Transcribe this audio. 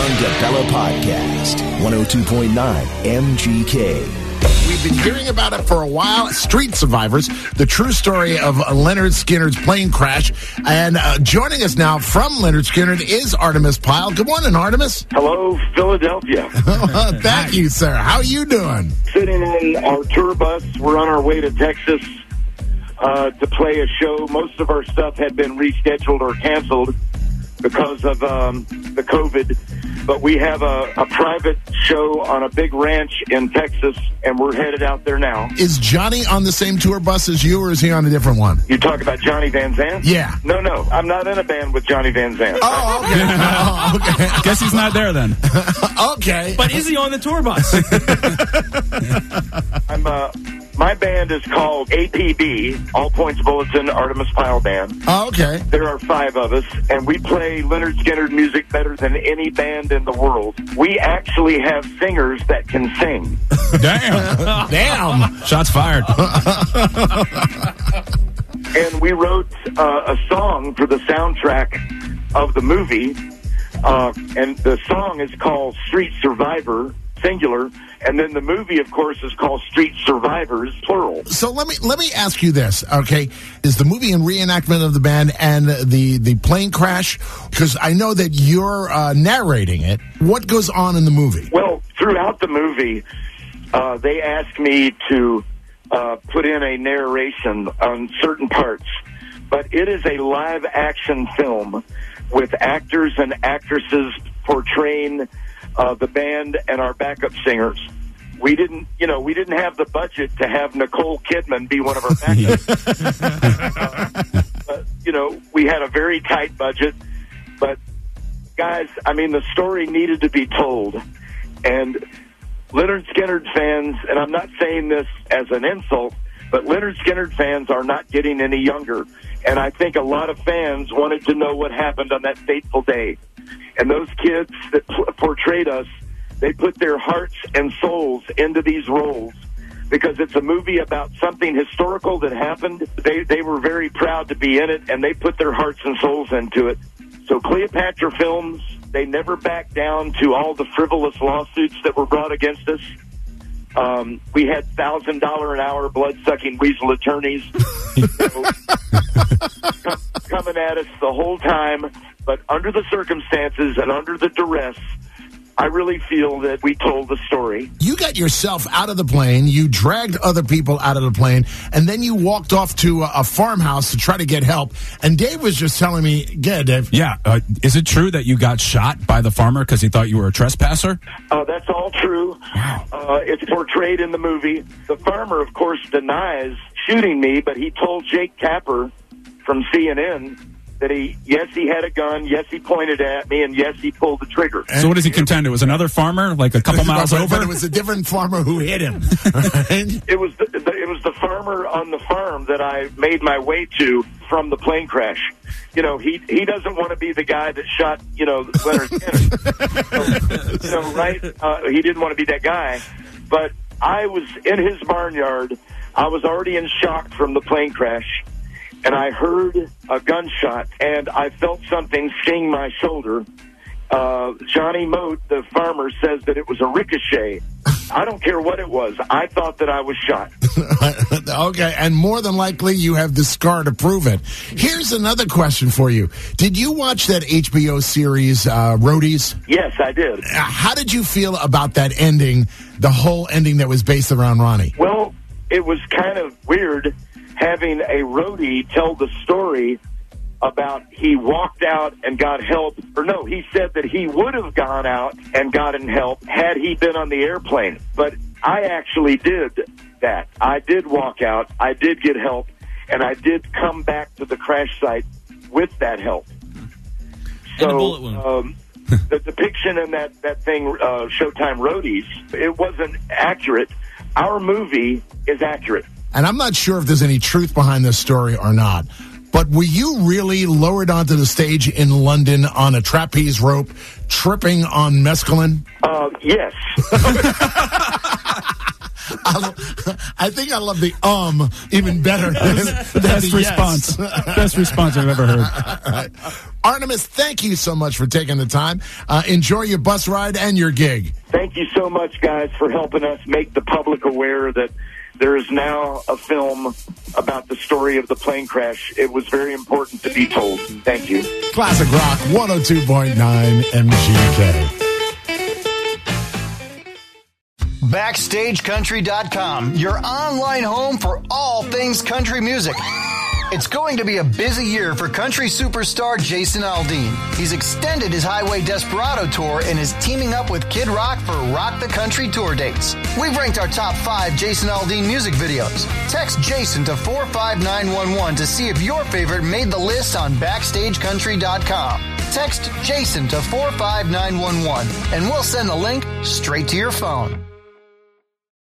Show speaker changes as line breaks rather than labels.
John DeBella Podcast, 102.9 MGK.
We've been hearing about it for a while. Street Survivors, the true story of Leonard Skinner's plane crash. And joining us now from Leonard Skinner is Artemis Pyle. Good morning, Artemis.
Hello, Philadelphia.
Thank you, sir. How are you doing?
Sitting in our tour bus. We're on our way to Texas to play a show. Most of our stuff had been rescheduled or canceled because of the COVID. But we have a private show on a big ranch in Texas, and we're headed out there now.
Is Johnny on the same tour bus as you, or is he on a different one?
You talk about Johnny Van Zandt?
Yeah.
No, I'm not in a band with Johnny Van Zandt.
Oh, okay. Okay.
Guess he's not there then.
Okay.
But is he on the tour bus?
My band is called APB, All Points Bulletin Artemis Pyle Band.
Oh, okay.
There are 5 of us, and we play Leonard Skinner music better than any band in the world. We actually have singers that can sing.
Damn.
Shots fired.
And we wrote a song for the soundtrack of the movie, and the song is called Street Survivor, singular, and then the movie, of course, is called Street Survivors, plural.
So let me ask you this, okay? Is the movie a reenactment of the band and the plane crash? Because I know that you're narrating it. What goes on in the movie?
Well, throughout the movie, they asked me to put in a narration on certain parts, but it is a live-action film with actors and actresses portraying the band and our backup singers. We didn't have the budget to have Nicole Kidman be one of our backups. We had a very tight budget, but guys, the story needed to be told. And Leonard Skinner fans, and I'm not saying this as an insult, but Leonard Skinner fans are not getting any younger. And I think a lot of fans wanted to know what happened on that fateful day. And those kids that portrayed us, they put their hearts and souls into these roles because it's a movie about something historical that happened. They were very proud to be in it, and they put their hearts and souls into it. So Cleopatra Films, they never backed down to all the frivolous lawsuits that were brought against us. We had $1,000 an hour blood-sucking weasel attorneys coming at us the whole time. But under the circumstances and under the duress, I really feel that we told the story. You
got yourself out of the plane, you dragged other people out of the plane, and then you walked off to a farmhouse to try to get help. And Dave was just telling me, Dave.
Yeah, is it true that you got shot by the farmer because he thought you were a trespasser?
That's all true.
Wow.
It's portrayed in the movie. The farmer, of course, denies shooting me, but he told Jake Tapper from CNN that he had a gun, yes, he pointed at me, and yes, he pulled the trigger.
So what does he contend? It was another farmer, like a couple miles over?
But it was a different farmer who hit him. Right?
It was the farmer on the farm that I made my way to from the plane crash. He doesn't want to be the guy that shot, Leonard Skinner. Right? He didn't want to be that guy. But I was in his barnyard. I was already in shock from the plane crash. And I heard a gunshot, and I felt something sting my shoulder. Johnny Moat, the farmer, says that it was a ricochet. I don't care what it was. I thought that I was shot.
Okay, and more than likely you have the scar to prove it. Here's another question for you. Did you watch that HBO series, Roadies?
Yes, I did.
How did you feel about that ending, the whole ending that was based around Ronnie?
Well, it was kind of weird having a roadie tell the story about he walked out and got help. Or no, he said that he would have gone out and gotten help had he been on the airplane. But I actually did that. I did walk out, I did get help, and I did come back to the crash site with that help.
And the bullet wound.
The depiction in that thing, Showtime Roadies, it wasn't accurate. Our movie is accurate.
And I'm not sure if there's any truth behind this story or not, but were you really lowered onto the stage in London on a trapeze rope, tripping on mescaline?
Yes.
I think I love the even better than the
Best
yes.
response. Best response I've ever heard.
Right. Artemis, thank you so much for taking the time. Enjoy your bus ride and your gig.
Thank you so much, guys, for helping us make the public aware that there is now a film about the story of the plane crash. It was very important to be told. Thank you.
Classic Rock 102.9 MGK.
BackstageCountry.com, your online home for all things country music. It's going to be a busy year for country superstar Jason Aldean. He's extended his Highway Desperado tour and is teaming up with Kid Rock for Rock the Country tour dates. We've ranked our top 5 Jason Aldean music videos. Text Jason to 45911 to see if your favorite made the list on BackstageCountry.com. Text Jason to 45911 and we'll send the link straight to your phone.